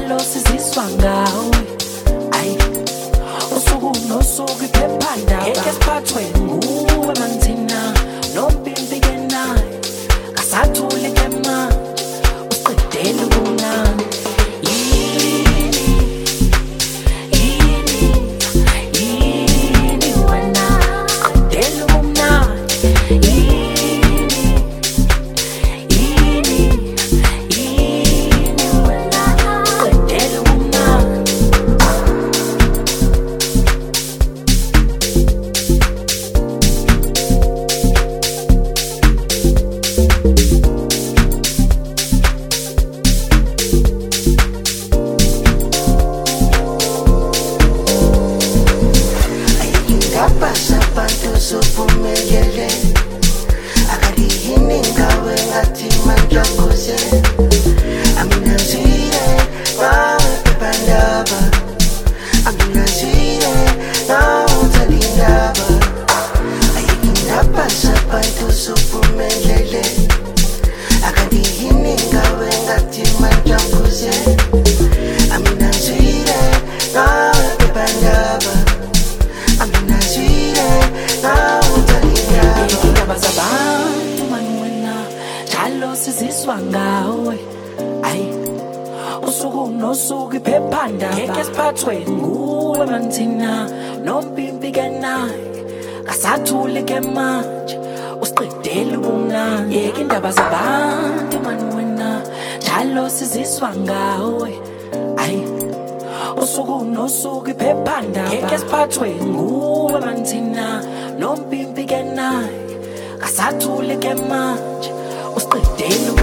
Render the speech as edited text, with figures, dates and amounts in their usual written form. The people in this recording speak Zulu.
njalo siziswa ngawe. Ayi usuku nosuku iphephandaba ngeke siphathwe nguwe manthina nompimpi ke naye kasathuli ke manje usiqedele ubunani. Pasa panto supumegele akadihini ngawe ngati manjangose aminazire nawe pepandaba aminazire nawe talindaba ayikinda pasa panto supumegele akadihini ngawe ngati manjangose aminazire nawe pepandaba zabantu manwena njalo siziswa ngawe. Ayi usuku nosuku iphephandaba ngeke siphathwe nguwe manthina nompimpi ke naye kasathuli ke manje usiqedele ubunani. Yeke indaba zabantu manwena njalo siziswa ngawe. Ayi usuku nosuku iphephandaba ngeke siphathwe nguwe manthina nompimpi ke naye kasathuli ke manje usiqedele